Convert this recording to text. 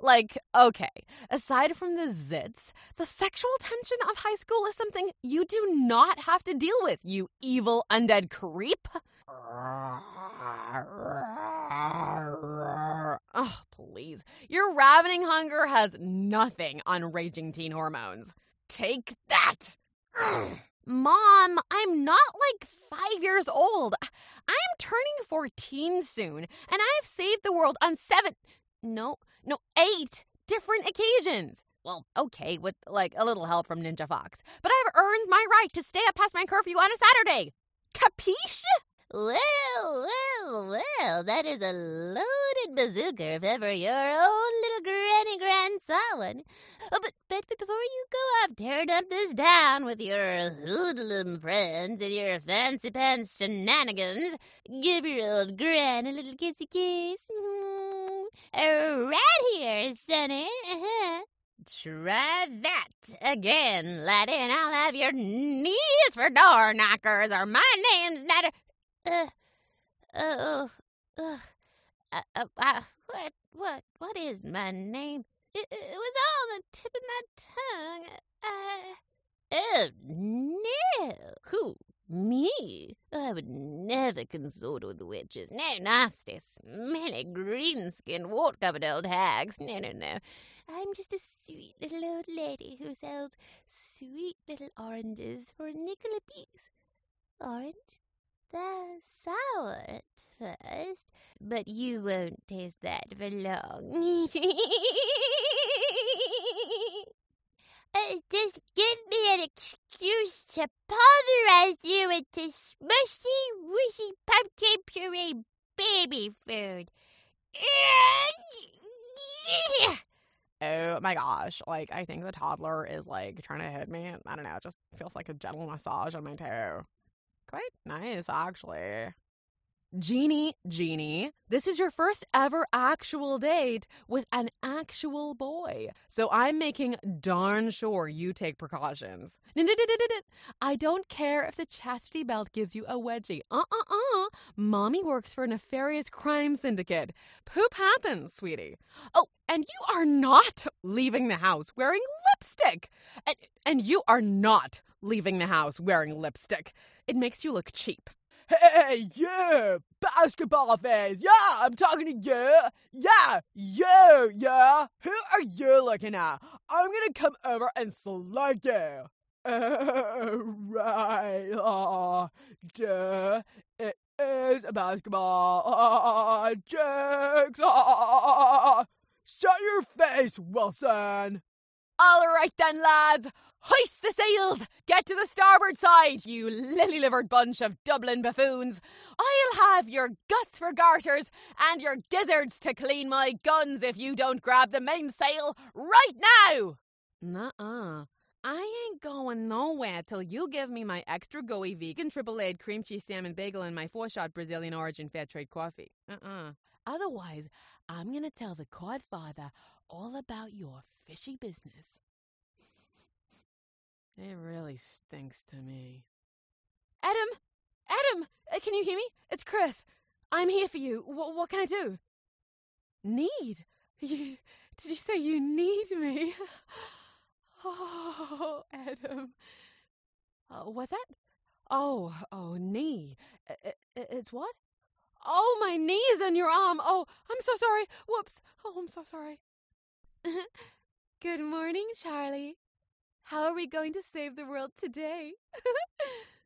Like, okay, aside from the zits, the sexual tension of high school is something you do not have to deal with, you evil undead creep. Oh, please. Your ravening hunger has nothing on raging teen hormones. Take that! Mom, I'm not like 5 years old. I'm turning 14 soon, and I have saved the world on 8 different occasions. Well, okay, with like a little help from Ninja Fox. But I've earned my right to stay up past my curfew on a Saturday. Capiche? Well, that is a loaded bazooka if ever your own little granny grand saw one. But before you go off tearing up this town with your hoodlum friends and your fancy pants shenanigans, give your old gran a little kissy kiss. Right here, sonny. Try that again, laddie, and I'll have your knees for door knockers, or my name's not a... What is my name? It was all on the tip of my tongue. No. Who? Me? I would never consort with witches. No, nasty, smelly, green-skinned, wart-covered old hags. No. I'm just a sweet little old lady who sells sweet little oranges for a nickel apiece. Orange? They're sour at first, but you won't taste that for long. Just give me an excuse to pulverize you into smushy, wooshy pumpkin puree baby food. Oh my gosh, like I think the toddler is like trying to hit me. I don't know, it just feels like a gentle massage on my toe. Quite nice, actually. Jeannie, this is your first ever actual date with an actual boy. So I'm making darn sure you take precautions. I don't care if the chastity belt gives you a wedgie. Mommy works for a nefarious crime syndicate. Poop happens, sweetie. Oh, and you are not leaving the house wearing lipstick. And you are not leaving the house wearing lipstick. It makes you look cheap. Hey, you, basketball fans. Yeah, I'm talking to you. Yeah, you, yeah. Who are you looking at? I'm gonna come over and slug you. Right. Duh. It is a basketball. Jokes. Shut your face, Wilson. All right then, lads. Hoist the sails! Get to the starboard side, you lily-livered bunch of Dublin buffoons! I'll have your guts for garters and your gizzards to clean my guns if you don't grab the mainsail right now! Nuh-uh. I ain't going nowhere till you give me my extra gooey vegan triple-laid cream cheese salmon bagel and my 4-shot Brazilian origin fair trade coffee. Otherwise, I'm gonna tell the Codfather all about your fishy business. It really stinks to me. Adam, can you hear me? It's Chris. I'm here for you. What can I do? Need? Did you say you need me? Oh, Adam. What's that? Oh, knee. It's what? Oh, my knee's in your arm. Oh, I'm so sorry. Whoops. Oh, I'm so sorry. Good morning, Charlie. How are we going to save the world today?